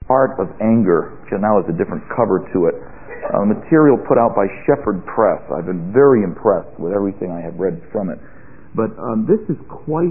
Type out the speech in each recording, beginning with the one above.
Art of Anger, which now has a different cover to it. Material put out by Shepherd Press. I've been very impressed with everything I have read from it. But this is quite,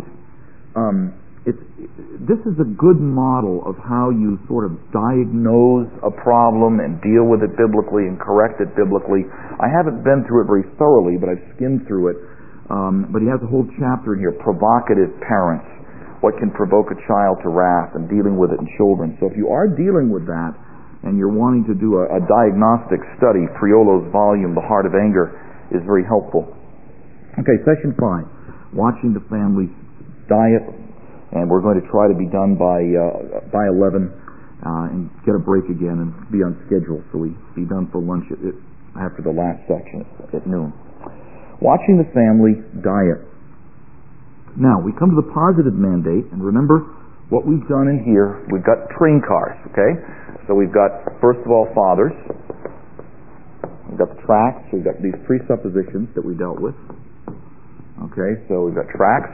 this is a good model of how you sort of diagnose a problem and deal with it biblically and correct it biblically. I haven't been through it very thoroughly, but I've skimmed through it. But he has a whole chapter in here, Provocative Parents, what can provoke a child to wrath, and dealing with it in children. So if you are dealing with that, and you're wanting to do a diagnostic study, Priolo's volume, The Heart of Anger, is very helpful. Okay, session 5, watching the family diet, and we're going to try to be done by 11 and get a break again and be on schedule, so we be done for lunch after the last section at noon. Watching the family diet. Now, we come to the positive mandate, and remember what we've done in here. We've got train cars, okay? So we've got, first of all, fathers. We've got the tracts. We've got these presuppositions that we dealt with. Okay, so we've got tracts.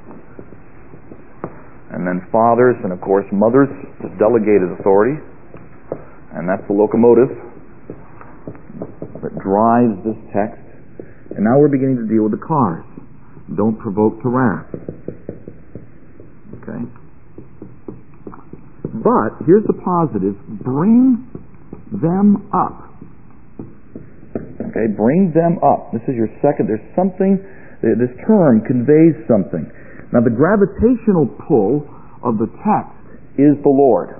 And then fathers, and of course mothers, the delegated authority. And that's the locomotive that drives this text. And now we're beginning to deal with the cars. Don't provoke to wrath. Okay? But, here's the positive, bring them up. Okay, bring them up. This is your second, there's something, this term conveys something. Now, the gravitational pull of the text is the Lord.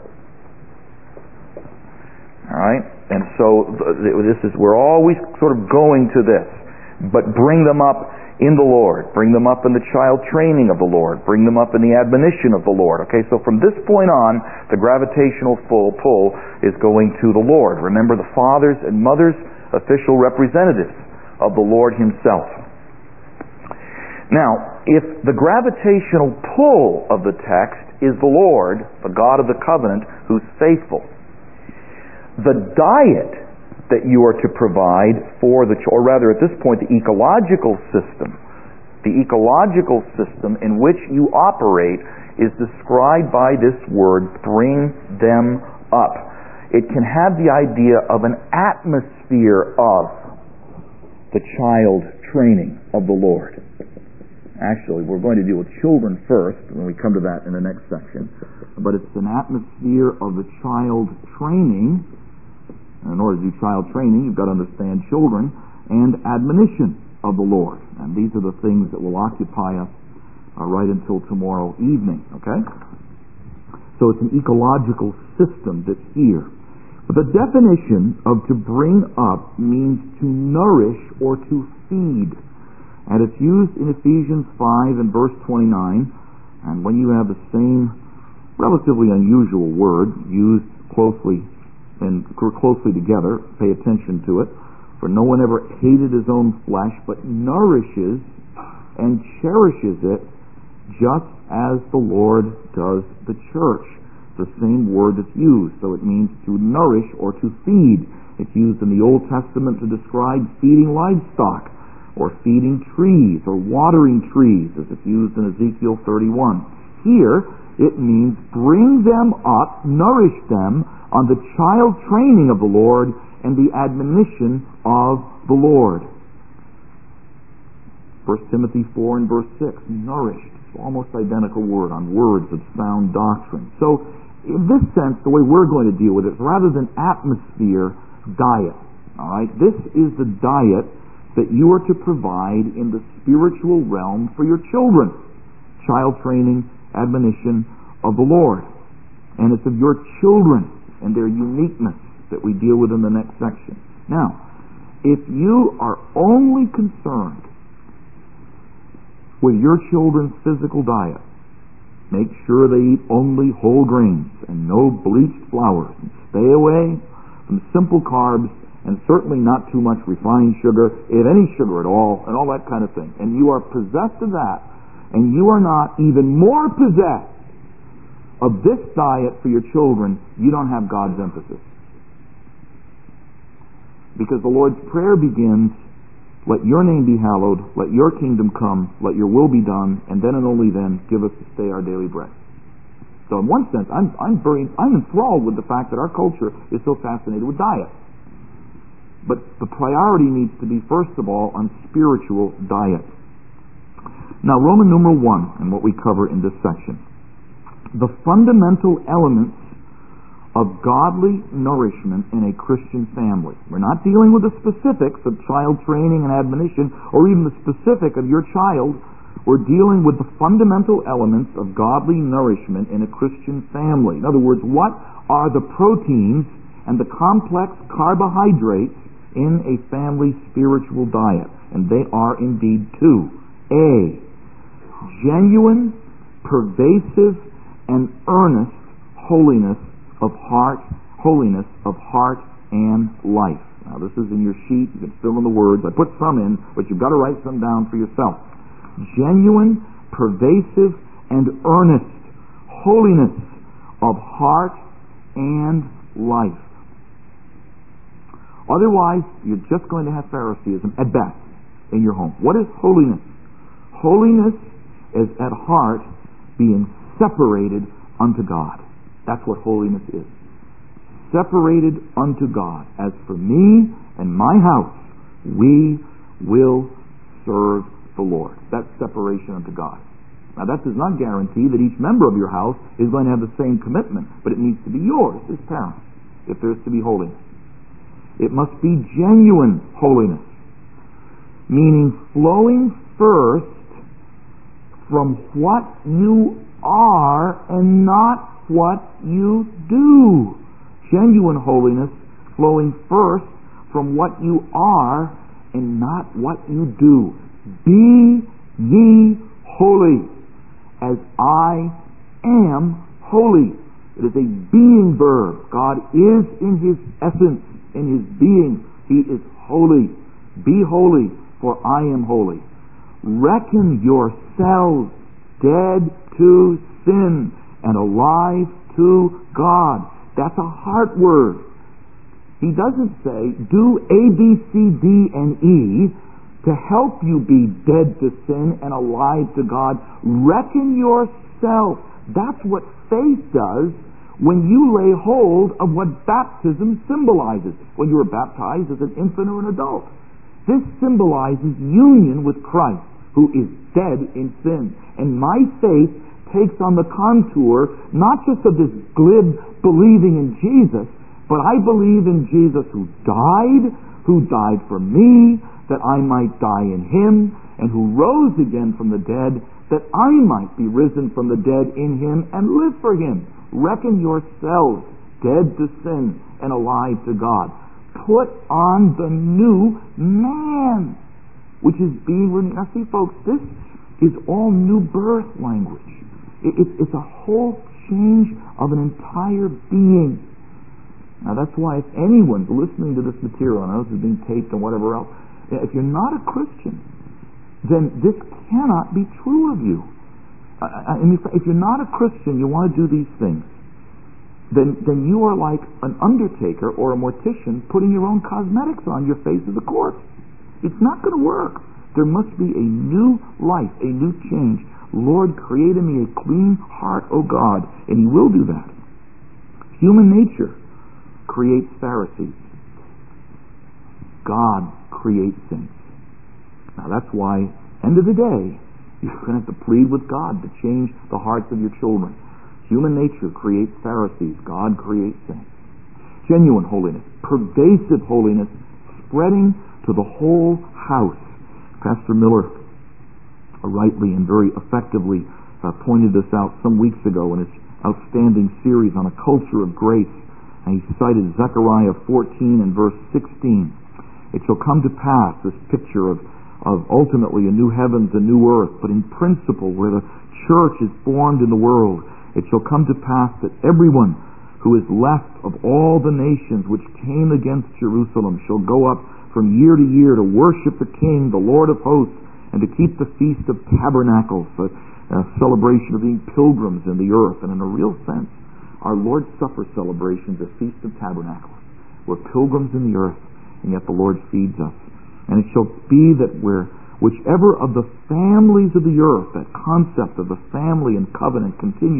Alright? And so, we're always sort of going to this. But bring them up in the Lord. Bring them up in the child training of the Lord. Bring them up in the admonition of the Lord. Okay, so from this point on, the gravitational pull is going to the Lord. Remember, the fathers and mothers, official representatives of the Lord Himself. Now, if the gravitational pull of the text is the Lord, the God of the covenant, who's faithful, the diet that you are to provide for or rather at this point, the ecological system in which you operate is described by this word, bring them up. It can have the idea of an atmosphere of the child training of the Lord. Actually, we're going to deal with children first when we come to that in the next section. But it's an atmosphere of the child training. And in order to do child training, you've got to understand children and admonition of the Lord. And these are the things that will occupy us right until tomorrow evening, okay? So it's an ecological system that's here. But the definition of to bring up means to nourish or to feed. And it's used in Ephesians 5 and verse 29. And when you have the same relatively unusual word used closely together, pay attention to it. For no one ever hated his own flesh, but nourishes and cherishes it, just as the Lord does the church. The same word that's used, so it means to nourish or to feed. It's used in the Old Testament to describe feeding livestock, or feeding trees, or watering trees, as it's used in Ezekiel 31. Here, it means bring them up, nourish them, on the child training of the Lord and the admonition of the Lord. 1 Timothy 4 and verse 6, nourished. It's almost identical word on words of sound doctrine. So, in this sense, the way we're going to deal with it, rather than atmosphere, diet. Alright? This is the diet that you are to provide in the spiritual realm for your children. Child training, admonition of the Lord. And it's of your children and their uniqueness that we deal with in the next section. Now, if you are only concerned with your children's physical diet, make sure they eat only whole grains and no bleached flours, and stay away from simple carbs and certainly not too much refined sugar, if any sugar at all, and all that kind of thing. And you are possessed of that, and you are not even more possessed of this diet for your children, you don't have God's emphasis. Because the Lord's Prayer begins, let your name be hallowed, let your kingdom come, let your will be done, and then and only then give us this day our daily bread. So in one sense, I'm enthralled with the fact that our culture is so fascinated with diet. But the priority needs to be, first of all, on spiritual diet. Now, Roman numeral 1, and what we cover in this section. The fundamental elements of godly nourishment in a Christian family. We're not dealing with the specifics of child training and admonition, or even the specific of your child. We're dealing with the fundamental elements of godly nourishment in a Christian family. In other words, what are the proteins and the complex carbohydrates in a family spiritual diet? And they are indeed two. A, genuine, pervasive, and earnest holiness of heart and life. Now this is in your sheet. You can fill in the words. I put some in, but you've got to write some down for yourself. Genuine, pervasive, and earnest holiness of heart and life. Otherwise, you're just going to have Phariseeism at best in your home. What is holiness? Holiness is at heart being separated unto God. That's what holiness is. Separated unto God. As for me and my house, we will serve the Lord. That's separation unto God. Now that does not guarantee that each member of your house is going to have the same commitment, but it needs to be yours as parents if there's to be holiness. It must be genuine holiness, meaning flowing first from what you are and not what you do. Genuine holiness flowing first from what you are and not what you do. Be ye holy as I am holy. It is a being verb. God is in His essence, in His being. He is holy. Be holy, for I am holy. Reckon yourselves dead to sin and alive to God. That's a heart word. He doesn't say, do A, B, C, D, and E to help you be dead to sin and alive to God. Reckon yourself. That's what faith does when you lay hold of what baptism symbolizes. When you were baptized as an infant or an adult. This symbolizes union with Christ, who is dead in sin. And my faith takes on the contour not just of this glib believing in Jesus, but I believe in Jesus who died for me, that I might die in Him, and who rose again from the dead, that I might be risen from the dead in Him and live for Him. Reckon yourselves dead to sin and alive to God. Put on the new man, which is being renewed. Now see, folks, this is all new birth language. It's a whole change of an entire being. Now that's why if anyone's listening to this material, and this is being taped and whatever else, if you're not a Christian, then this cannot be true of you. And if you're not a Christian, you want to do these things, then you are like an undertaker or a mortician putting your own cosmetics on your face as a corpse. It's not going to work. There must be a new life, a new change. Lord, create in me a clean heart, O God, and He will do that. Human nature creates Pharisees. God creates saints. Now that's why, end of the day, you're going to have to plead with God to change the hearts of your children. Human nature creates Pharisees. God creates saints. Genuine holiness, pervasive holiness, spreading to the whole house. Pastor Miller rightly and very effectively pointed this out some weeks ago in his outstanding series on a culture of grace. And he cited Zechariah 14 and verse 16. It shall come to pass, this picture of ultimately a new heavens and new earth, but in principle where the church is formed in the world, it shall come to pass that everyone who is left of all the nations which came against Jerusalem shall go up from year to year to worship the King, the Lord of hosts, and to keep the Feast of Tabernacles, a celebration of being pilgrims in the earth. And in a real sense, our Lord's Supper celebration is a Feast of Tabernacles. We're pilgrims in the earth, and yet the Lord feeds us. And it shall be that whichever of the families of the earth, that concept of the family and covenant continues,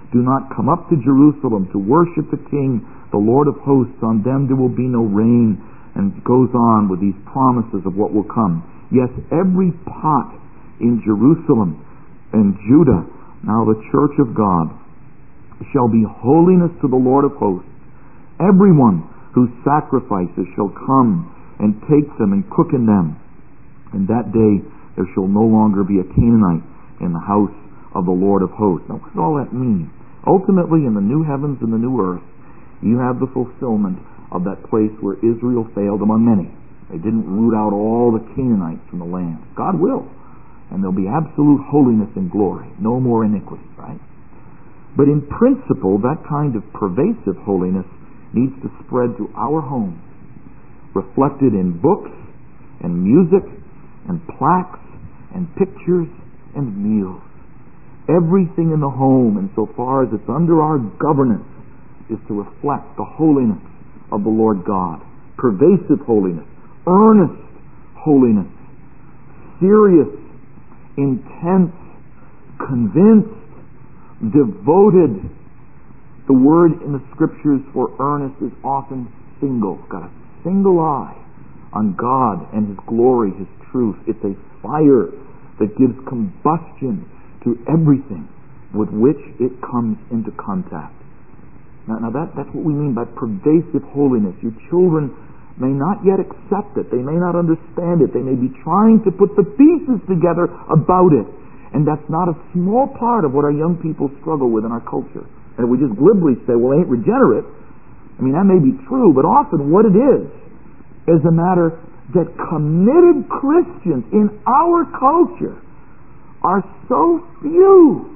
Do not come up to Jerusalem to worship the King, the Lord of hosts. On them there will be no rain. And it goes on with these promises of what will come. Yes, every pot in Jerusalem and Judah, now the church of God, shall be holiness to the Lord of hosts. Everyone whose sacrifices shall come and take them and cook in them. And that day there shall no longer be a Canaanite in the house of the Lord of hosts. Now what does all that mean? Ultimately, in the new heavens and the new earth, you have the fulfillment of that place where Israel failed among many. They didn't root out all the Canaanites from the land. God will. And there'll be absolute holiness and glory. No more iniquity, right? But in principle, that kind of pervasive holiness needs to spread to our homes, reflected in books and music and plaques and pictures and meals. Everything in the home, insofar as it's under our governance, is to reflect the holiness of the Lord God. Pervasive holiness, earnest holiness, serious, intense, convinced, devoted. The word in the Scriptures for earnest is often single. Got a single eye on God and His glory, His truth. It's a fire that gives combustion to everything with which it comes into contact. Now that's what we mean by pervasive holiness. Your children may not yet accept it. They may not understand it. They may be trying to put the pieces together about it. And that's not a small part of what our young people struggle with in our culture. And if we just glibly say, well, they ain't regenerate, I mean, that may be true, but often what it is a matter that committed Christians in our culture are so few.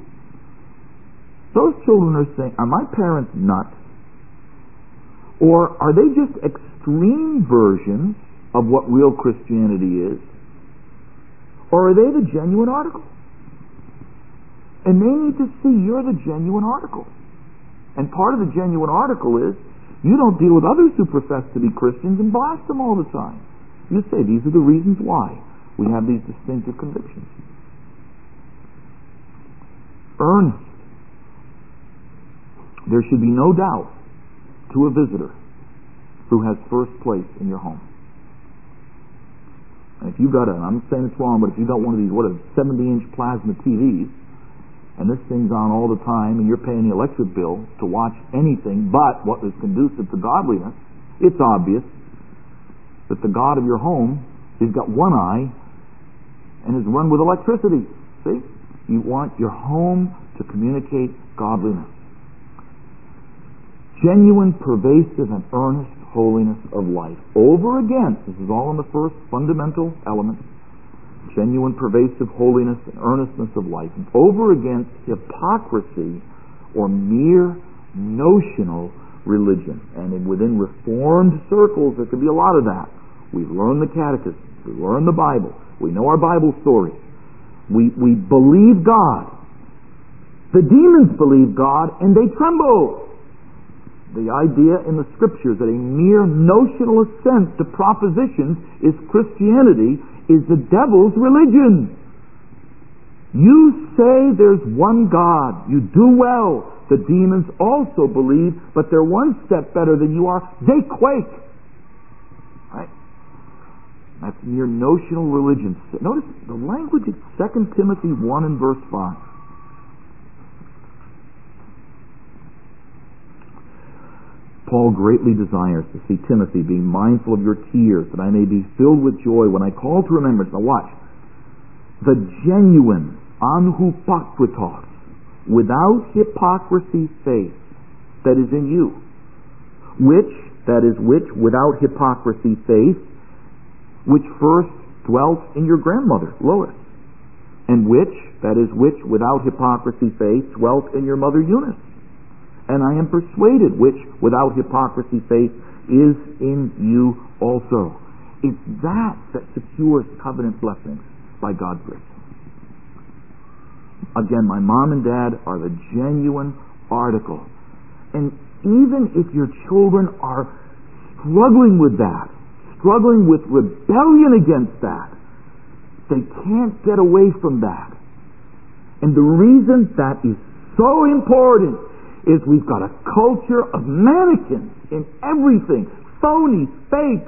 Those children are saying, are my parents nuts? Or are they just extreme versions of what real Christianity is? Or are they the genuine article? And they need to see you're the genuine article. And part of the genuine article is you don't deal with others who profess to be Christians and blast them all the time. You say, these are the reasons why we have these distinctive convictions. Earnest. There should be no doubt to a visitor who has first place in your home. And if you've got I'm saying it's wrong, but if you've got one of these, 70-inch plasma TVs, and this thing's on all the time, and you're paying the electric bill to watch anything but what is conducive to godliness, it's obvious that the God of your home has got one eye and is run with electricity. See? You want your home to communicate godliness. Genuine, pervasive, and earnest holiness of life. Over again, this is all in the first fundamental element. Genuine, pervasive holiness and earnestness of life. And over against hypocrisy or mere notional religion. And within Reformed circles, there could be a lot of that. We've learned the catechism. We learned the Bible. We know our Bible stories. We believe God. The demons believe God and they tremble. The idea in the Scriptures that a mere notional assent to propositions is Christianity is the devil's religion. You say there's one God. You do well. The demons also believe, but they're one step better than you are. They quake. Right? That's mere notional religion. Notice the language of 2 Timothy 1 and verse 5. Paul greatly desires to see Timothy being mindful of your tears, that I may be filled with joy when I call to remembrance. Now watch. The genuine, anhupakritos, without hypocrisy faith that is in you, which, without hypocrisy faith, which first dwelt in your grandmother, Lois, and which, without hypocrisy faith, dwelt in your mother, Eunice. And I am persuaded, which, without hypocrisy faith, is in you also. It's that secures covenant blessings by God's grace. Again, my mom and dad are the genuine article. And even if your children are struggling with that, struggling with rebellion against that, they can't get away from that. And the reason that is so important is we've got a culture of mannequins in everything. Phony, fake.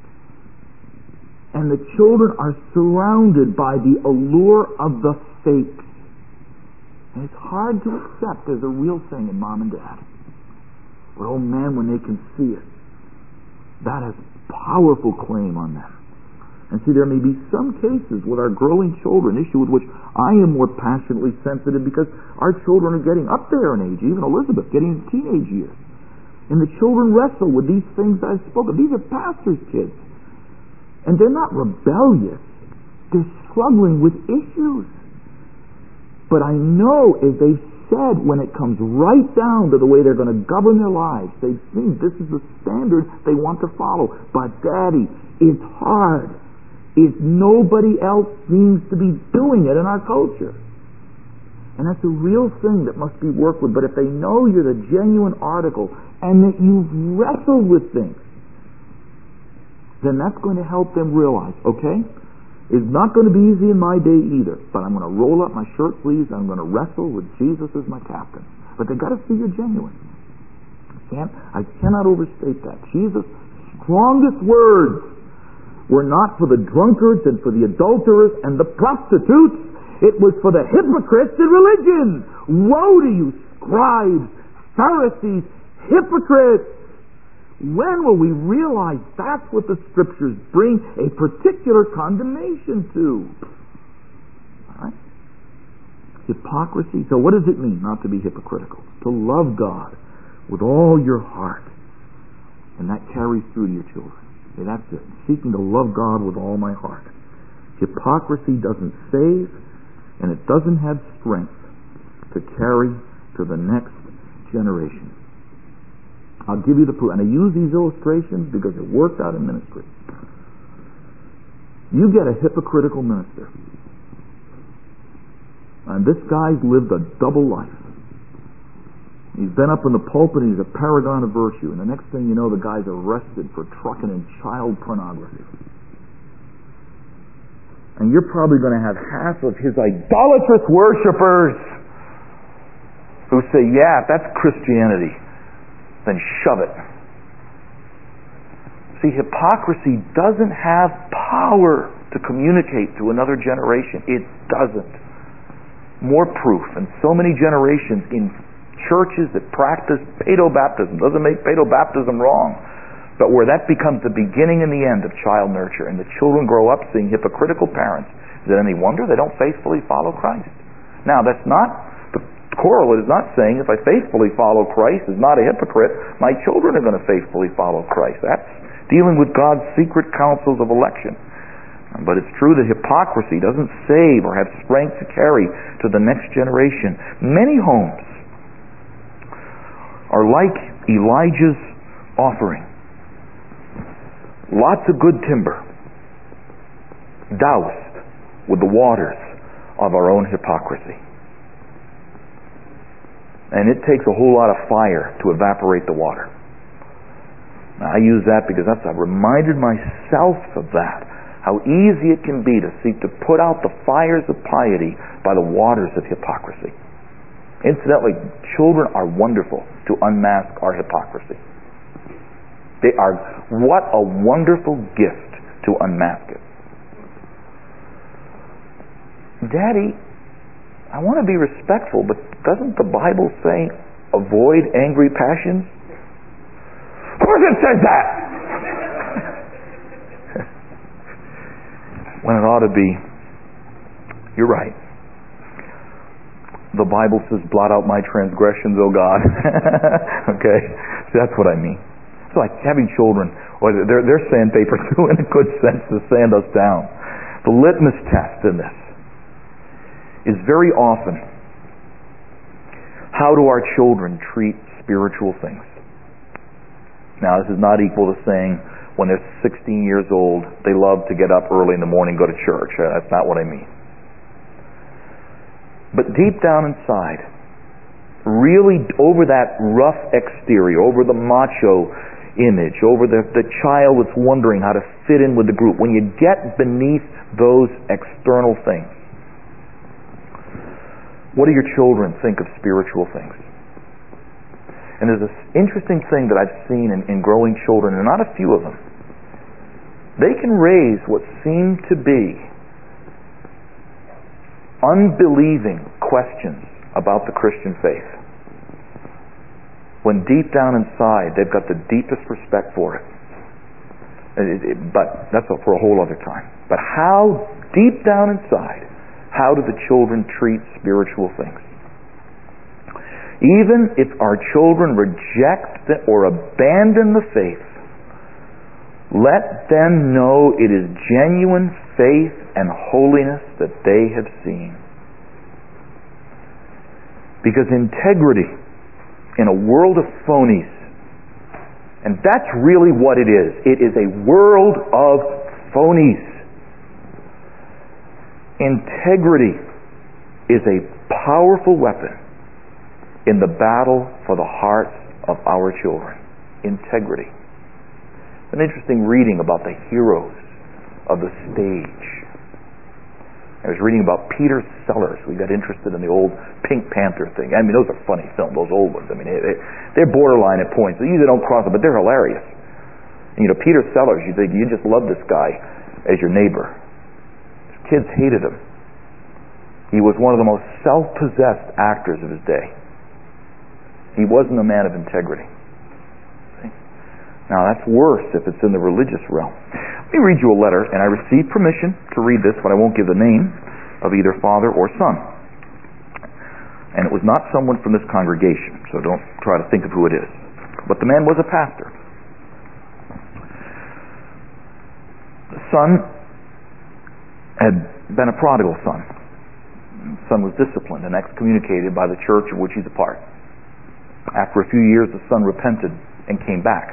And the children are surrounded by the allure of the fake. And it's hard to accept there's a real thing in mom and dad. But oh man, when they can see it, that has powerful claim on them. And see, there may be some cases with our growing children, issue with which I am more passionately sensitive because our children are getting up there in age, even Elizabeth, getting into teenage years. And the children wrestle with these things I've spoken. These are pastors' kids. And they're not rebellious. They're struggling with issues. But I know, as they've said, when it comes right down to the way they're going to govern their lives, they've seen this is the standard they want to follow. But Daddy, it's hard. If nobody else seems to be doing it in our culture. And that's a real thing that must be worked with. But if they know you're the genuine article and that you've wrestled with things, then that's going to help them realize, okay, it's not going to be easy in my day either, but I'm going to roll up my shirt sleeves and I'm going to wrestle with Jesus as my captain. But they've got to see you're genuine. I cannot overstate that. Jesus' strongest words were not for the drunkards and for the adulterers and the prostitutes. It was for the hypocrites in religion. Woe to you, scribes, Pharisees, hypocrites! When will we realize that's what the Scriptures bring a particular condemnation to? All right? Hypocrisy. So what does it mean not to be hypocritical? To love God with all your heart. And that carries through to your children. Okay, that's it. Seeking to love God with all my heart. Hypocrisy doesn't save, and it doesn't have strength to carry to the next generation. I'll give you the proof. And I use these illustrations because it worked out in ministry. You get a hypocritical minister. And this guy's lived a double life. He's been up in the pulpit and he's a paragon of virtue. And the next thing you know, the guy's arrested for trucking in child pornography. And you're probably going to have half of his idolatrous worshipers who say, yeah, if that's Christianity, then shove it. See, hypocrisy doesn't have power to communicate to another generation. It doesn't. More proof. And so many generations in churches that practice paedobaptism. Doesn't make paedobaptism wrong. But where that becomes the beginning and the end of child nurture, and the children grow up seeing hypocritical parents, is it any wonder they don't faithfully follow Christ? Now, that's not... Correlate is not saying if I faithfully follow Christ as not a hypocrite, my children are going to faithfully follow Christ. That's dealing with God's secret counsels of election. But it's true that hypocrisy doesn't save or have strength to carry to the next generation. Many homes are like Elijah's offering. Lots of good timber, doused with the waters of our own hypocrisy. And it takes a whole lot of fire to evaporate the water. Now, I use that because I've reminded myself of that. How easy it can be to seek to put out the fires of piety by the waters of hypocrisy. Incidentally, children are wonderful to unmask our hypocrisy. They are, what a wonderful gift to unmask it. Daddy, I want to be respectful, but doesn't the Bible say, avoid angry passions? Of course it says that! When it ought to be, you're right. The Bible says, blot out my transgressions, O God. Okay? So that's what I mean. It's like having children, or they're sandpaper too, in a good sense, to sand us down. The litmus test in this is very often, how do our children treat spiritual things? Now, this is not equal to saying when they're 16 years old, they love to get up early in the morning and go to church. That's not what I mean. But deep down inside, really over that rough exterior, over the macho image, over the child that's wondering how to fit in with the group, when you get beneath those external things, What do your children think of spiritual things? And there's this interesting thing that I've seen in growing children, and not a few of them. They can raise what seem to be unbelieving questions about the Christian faith, when deep down inside they've got the deepest respect for it. But that's for a whole other time. But how deep down inside, how do the children treat spiritual things? Even if our children reject or abandon the faith, let them know it is genuine faith and holiness that they have seen. Because integrity in a world of phonies, and that's really what it is. It is a world of phonies. Integrity is a powerful weapon in the battle for the hearts of our children. Integrity. An interesting reading about the heroes of the stage. I was reading about Peter Sellers. We got interested in the old Pink Panther thing. I mean, those are funny films, those old ones. I mean, they're borderline at points. They usually don't cross it, but they're hilarious. And, Peter Sellers, you think, you just love this guy as your neighbor. His kids hated him. He was one of the most self-possessed actors of his day. He wasn't a man of integrity. See? Now that's worse if it's in the religious realm. Let me read you a letter, and I received permission to read this, but I won't give the name of either father or son. And it was not someone from this congregation, so don't try to think of who it is. But the man was a pastor. The son had been a prodigal son. The son was disciplined and excommunicated by the church of which he's a part. After a few years, the son repented and came back.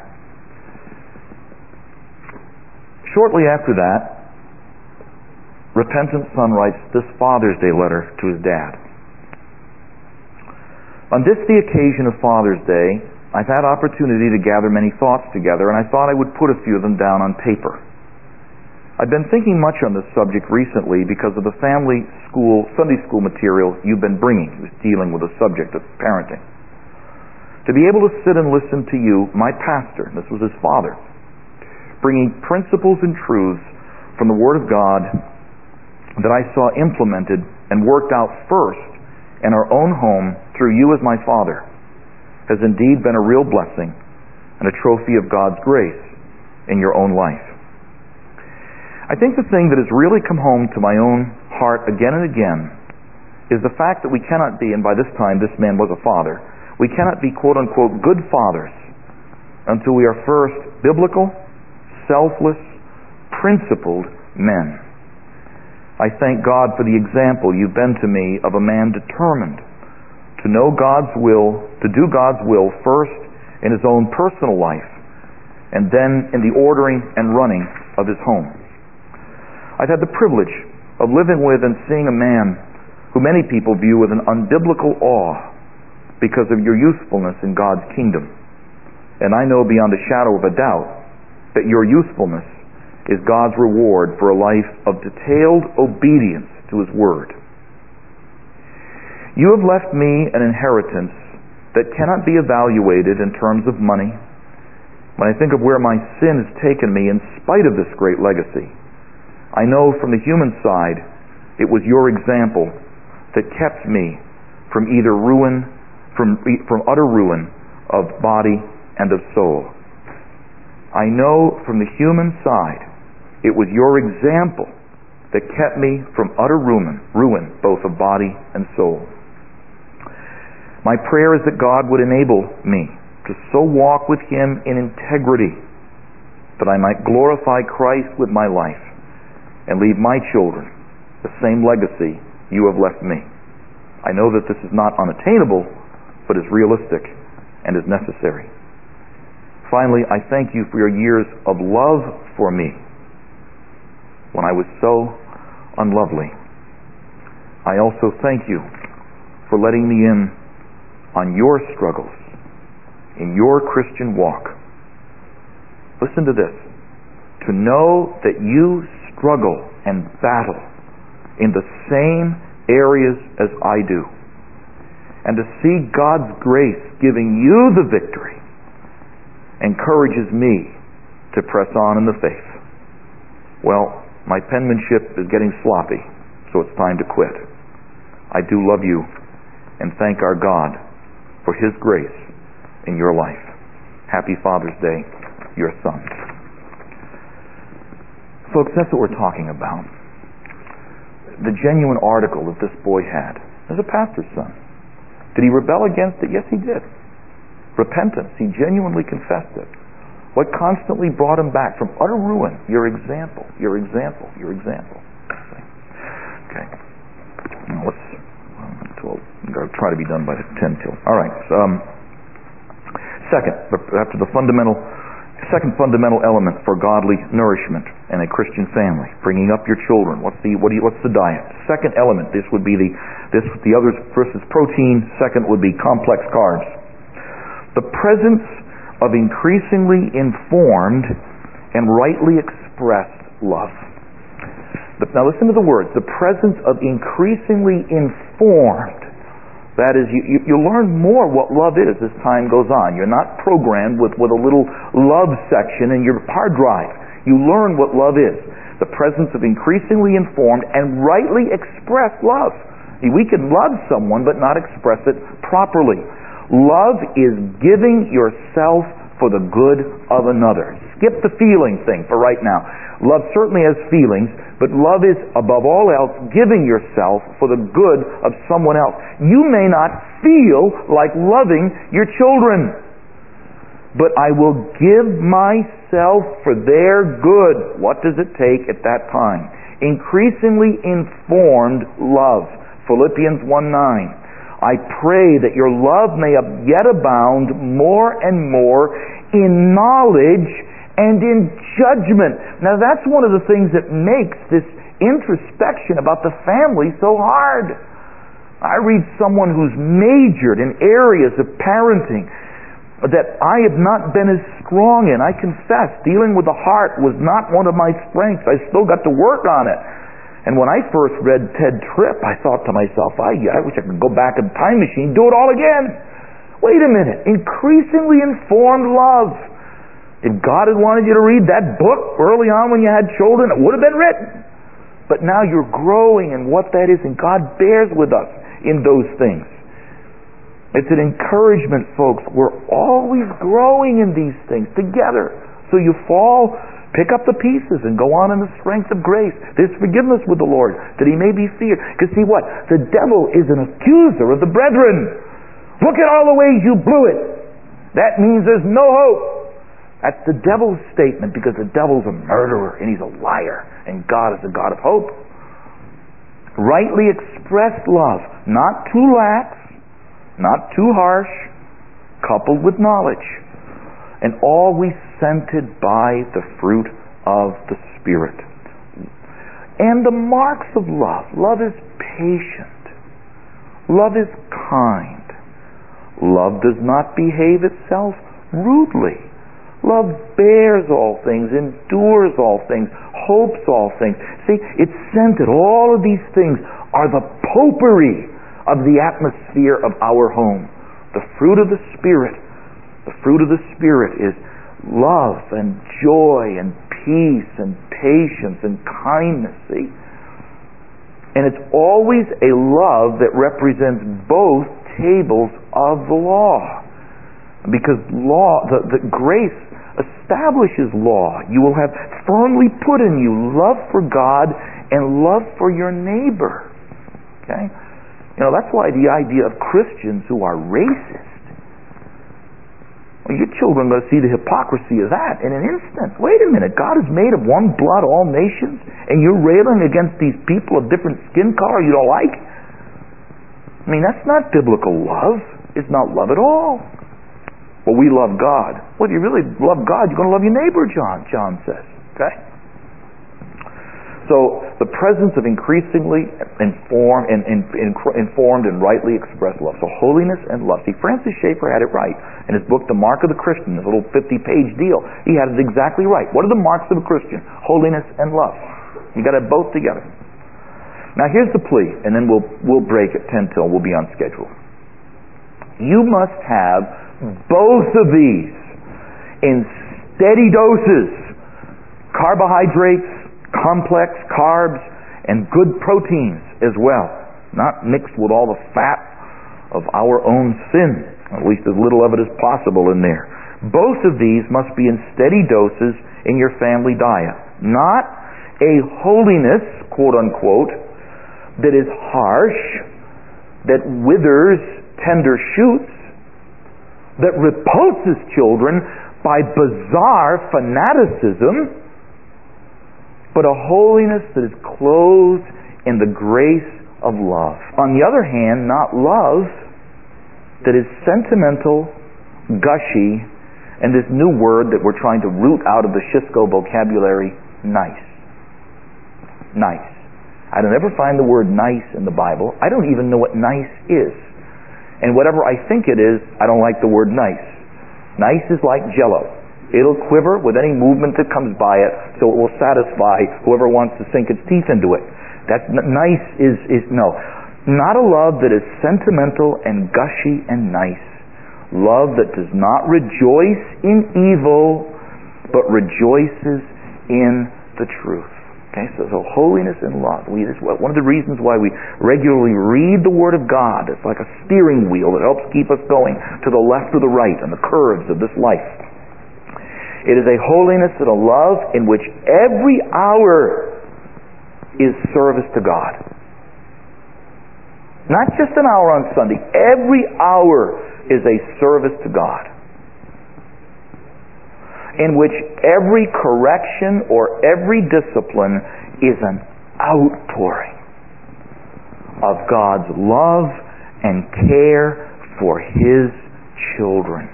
Shortly after that, repentant son writes this Father's Day letter to his dad. On this, the occasion of Father's Day, I've had opportunity to gather many thoughts together, and I thought I would put a few of them down on paper. I've been thinking much on this subject recently because of the family school, Sunday school material you've been bringing, who's dealing with the subject of parenting. To be able to sit and listen to you, my pastor, this was his father, bringing principles and truths from the Word of God that I saw implemented and worked out first in our own home through you as my father, has indeed been a real blessing and a trophy of God's grace in your own life. I think the thing that has really come home to my own heart again and again is the fact that we cannot be, and by this time this man was a father, we cannot be quote-unquote good fathers until we are first biblical, selfless, principled men. I thank God for the example you've been to me of a man determined to know God's will, to do God's will first in his own personal life, and then in the ordering and running of his home. I've had the privilege of living with and seeing a man who many people view with an unbiblical awe because of your usefulness in God's kingdom. And I know beyond a shadow of a doubt that your usefulness is God's reward for a life of detailed obedience to His Word. You have left me an inheritance that cannot be evaluated in terms of money. When I think of where my sin has taken me in spite of this great legacy, I know from the human side it was your example that kept me from either ruin, from utter ruin of body and of soul. I know from the human side it was your example that kept me from utter ruin both of body and soul. My prayer is that God would enable me to so walk with Him in integrity that I might glorify Christ with my life and leave my children the same legacy you have left me. I know that this is not unattainable, but is realistic and is necessary. Finally, I thank you for your years of love for me when I was so unlovely. I also thank you for letting me in on your struggles in your Christian walk. Listen to this. To know that you struggle and battle in the same areas as I do And to see God's grace giving you the victory encourages me to press on in the faith. Well, my penmanship is getting sloppy, so it's time to quit. I do love you and thank our God for His grace in your life. Happy Father's Day, your son. Folks, that's what we're talking about. The genuine article that this boy had as a pastor's son. Did he rebel against it? Yes, he did. Repentance. He genuinely confessed it. What constantly brought him back from utter ruin? Your example. Your example. Your example. Okay. Now let's try to be done by 10 till. All right. Second, after the second fundamental element for godly nourishment in a Christian family, bringing up your children. What's the diet? Second element. This would be the others versus protein. Second would be complex carbs. The presence of increasingly informed and rightly expressed love. Now listen to the words. The presence of increasingly informed. That is, you learn more what love is as time goes on. You're not programmed with a little love section in your hard drive. You learn what love is. The presence of increasingly informed and rightly expressed love. We can love someone but not express it properly. Love is giving yourself for the good of another. Skip the feeling thing for right now. Love certainly has feelings, but love is, above all else, giving yourself for the good of someone else. You may not feel like loving your children, but I will give myself for their good. What does it take at that time? Increasingly informed love. Philippians 1:9. I pray that your love may yet abound more and more in knowledge and in judgment. Now that's one of the things that makes this introspection about the family so hard. I read someone who's majored in areas of parenting that I have not been as strong in. I confess, dealing with the heart was not one of my strengths. I still got to work on it. And when I first read Ted Tripp, I thought to myself, I wish I could go back in a time machine and do it all again. Wait a minute. Increasingly informed love. If God had wanted you to read that book early on when you had children, it would have been written. But now you're growing in what that is, and God bears with us in those things. It's an encouragement, folks. We're always growing in these things together. So you fall, pick up the pieces and go on in the strength of grace. There's forgiveness with the Lord, that He may be feared. Because see what? The devil is an accuser of the brethren. Look at all the ways you blew it. That means there's no hope. That's the devil's statement, because the devil's a murderer and he's a liar, and God is a God of hope. Rightly expressed love, not too lax, not too harsh, coupled with knowledge, and always scented by the fruit of the Spirit. And the marks of love. Love is patient. Love is kind. Love does not behave itself rudely. Love bears all things, endures all things, hopes all things. See, it's scented. All of these things are the potpourri of the atmosphere of our home. The fruit of the Spirit. The fruit of the Spirit is love and joy and peace and patience and kindness. See? And it's always a love that represents both tables of the law. Because law, the grace establishes law. You will have firmly put in you love for God and love for your neighbor. Okay? That's why the idea of Christians who are racist, well, your children are going to see the hypocrisy of that in an instant. Wait a minute, God is made of one blood, all nations, and you're railing against these people of different skin color you don't like? I mean, that's not biblical love. It's not love at all. Well, we love God. Well, if you really love God, you're going to love your neighbor, John says. Okay? So, the presence of increasingly informed and rightly expressed love. So, holiness and love. See, Francis Schaeffer had it right in his book, The Mark of the Christian, this little 50-page deal. He had it exactly right. What are the marks of a Christian? Holiness and love. You got to have both together. Now, here's the plea, and then we'll break at 10 till. We'll be on schedule. You must have both of these in steady doses. Carbohydrates, complex carbs, and good proteins as well. Not mixed with all the fat of our own sin. At least as little of it as possible in there. Both of these must be in steady doses in your family diet. Not a holiness, quote unquote, that is harsh, that withers tender shoots, that repulses children by bizarre fanaticism, but a holiness that is clothed in the grace of love. On the other hand, not love that is sentimental, gushy, and this new word that we're trying to root out of the Shisco vocabulary, nice. Nice. I don't ever find the word nice in the Bible. I don't even know what nice is. And whatever I think it is, I don't like the word nice. Nice is like Jell-O. It'll quiver with any movement that comes by it, so it will satisfy whoever wants to sink its teeth into it. That's nice is no. Not a love that is sentimental and gushy and nice. Love that does not rejoice in evil, but rejoices in the truth. Okay, so holiness and love. One of the reasons why we regularly read the Word of God. It's like a steering wheel that helps keep us going to the left or the right on the curves of this life. It is a holiness and a love in which every hour is service to God. Not just an hour on Sunday. Every hour is a service to God. In which every correction or every discipline is an outpouring of God's love and care for His children.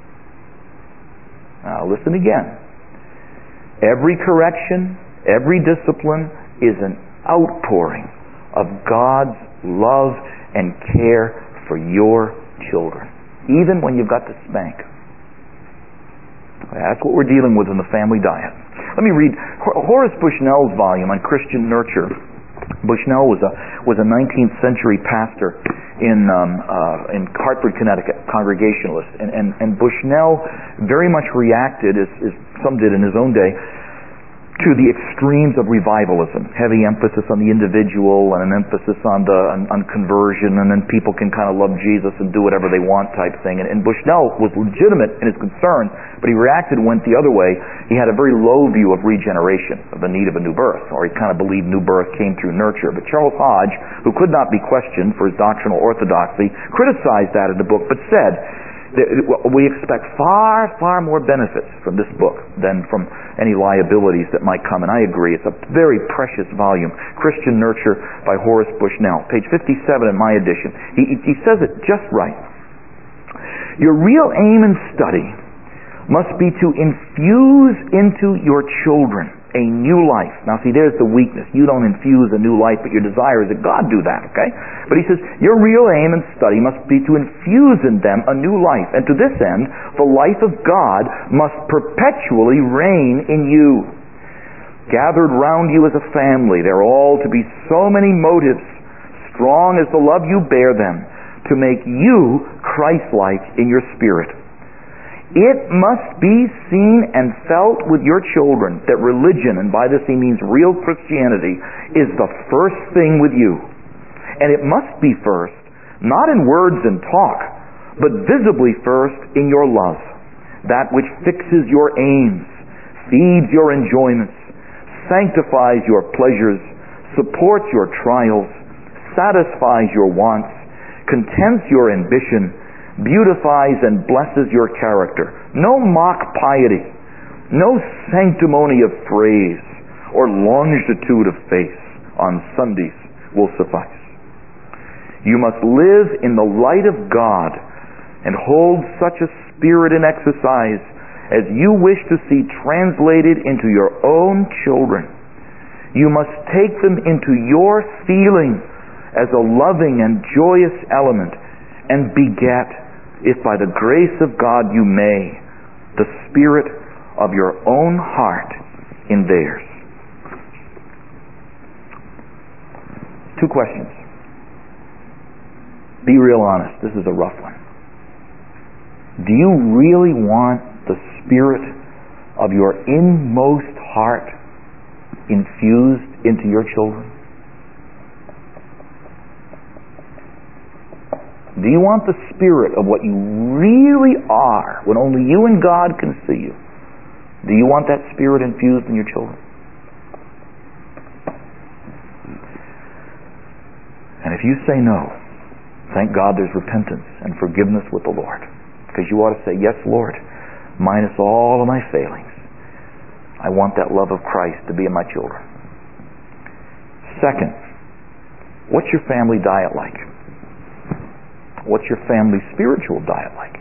Now listen again. Every correction, every discipline is an outpouring of God's love and care for your children. Even when you've got to spank. That's what we're dealing with in the family diet. Let me read Horace Bushnell's volume on Christian nurture. Bushnell was a 19th century pastor in Hartford, Connecticut, Congregationalist, and Bushnell very much reacted, as some did in his own day, to the extremes of revivalism. Heavy emphasis on the individual and an emphasis on conversion, and then people can kind of love Jesus and do whatever they want type thing. And Bushnell was legitimate in his concerns, but he reacted and went the other way. He had a very low view of regeneration, of the need of a new birth, or he kind of believed new birth came through nurture. But Charles Hodge, who could not be questioned for his doctrinal orthodoxy, criticized that in the book, but said, we expect far, far more benefits from this book than from any liabilities that might come. And I agree. It's a very precious volume. Christian Nurture by Horace Bushnell. Page 57 in my edition. He says it just right. Your real aim in study must be to infuse into your children a new life. Now see, there's the weakness. You don't infuse a new life, but your desire is that God do that, okay? But he says, your real aim in study must be to infuse in them a new life. And to this end, the life of God must perpetually reign in you. Gathered round you as a family, there are all to be so many motives, strong as the love you bear them, to make you Christ-like in your spirit. It must be seen and felt with your children that religion, and by this he means real Christianity, is the first thing with you. And it must be first, not in words and talk, but visibly first in your love, that which fixes your aims, feeds your enjoyments, sanctifies your pleasures, supports your trials, satisfies your wants, contents your ambition, beautifies and blesses your character. No mock piety, no sanctimony of phrase, or longitude of face on Sundays will suffice. You must live in the light of God and hold such a spirit in exercise as you wish to see translated into your own children. You must take them into your feeling as a loving and joyous element and beget, if by the grace of God you may, the spirit of your own heart in theirs. 2 questions. Be real honest. This is a rough one. Do you really want the Spirit of your inmost heart infused into your children? Do you want the Spirit of what you really are, when only you and God can see you? Do you want that Spirit infused in your children? And if you say no, thank God there's repentance and forgiveness with the Lord. Because you ought to say, yes, Lord, minus all of my failings, I want that love of Christ to be in my children. Second, what's your family diet like? What's your family spiritual diet like?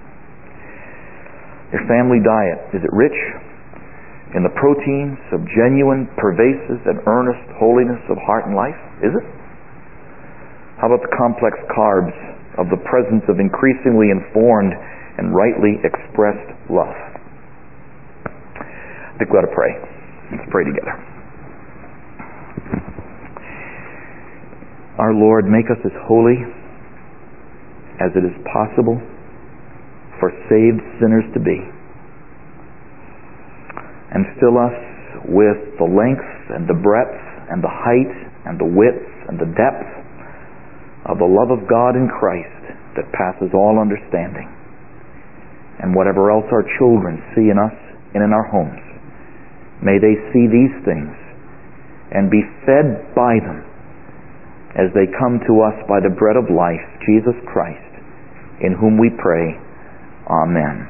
Your family diet, is it rich in the proteins of genuine, pervasive, and earnest holiness of heart and life? Is it? How about the complex carbs of the presence of increasingly informed and rightly expressed love? I think we ought to pray. Let's pray together. Our Lord, make us as holy as it is possible for saved sinners to be, and fill us with the length and the breadth and the height and the width and the depth of the love of God in Christ that passes all understanding. And whatever else our children see in us and in our homes, may they see these things and be fed by them as they come to us by the bread of life, Jesus Christ, in whom we pray. Amen.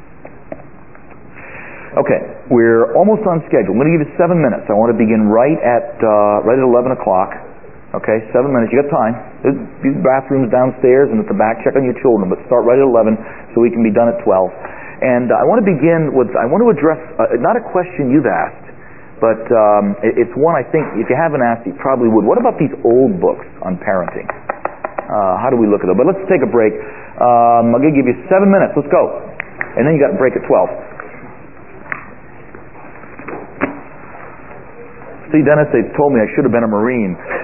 Okay, we're almost on schedule. I'm going to give you 7 minutes. I want to begin right at 11 o'clock. Okay, 7 minutes. You got time. These bathrooms downstairs and at the back. Check on your children, but start right at 11 so we can be done at 12. And I want to begin with, I want to address not a question you've asked, but it's one I think if you haven't asked, you probably would. What about these old books on parenting? How do we look at them? But let's take a break. I'm going to give you 7 minutes. Let's go. And then you got a break at 12. See, Dennis, they told me I should have been a Marine.